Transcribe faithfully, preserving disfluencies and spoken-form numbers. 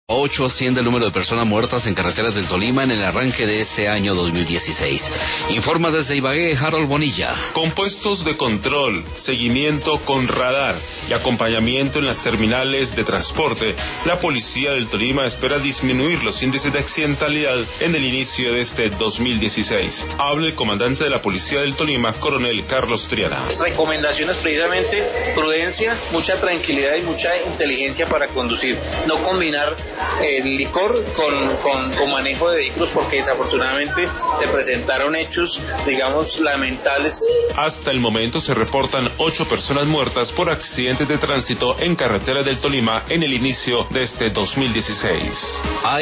ocho asciende el número de personas muertas en carreteras del Tolima en el arranque de este año dos mil dieciséis. Informa desde Ibagué, Harold Bonilla. Con puestos de control, seguimiento con radar y acompañamiento en las terminales de transporte, la policía del Tolima espera disminuir los índices de accidentalidad en el inicio de este dos mil dieciséis. Habla el comandante de la policía del Tolima, coronel Carlos Triana. Recomendaciones precisamente, prudencia, mucha tranquilidad y mucha inteligencia para conducir. No combinar el licor con, con, con manejo de vehículos, porque desafortunadamente se presentaron hechos, digamos, lamentables. Hasta el momento se reportan ocho personas muertas por accidentes de tránsito en carreteras del Tolima en el inicio de este dos mil dieciséis.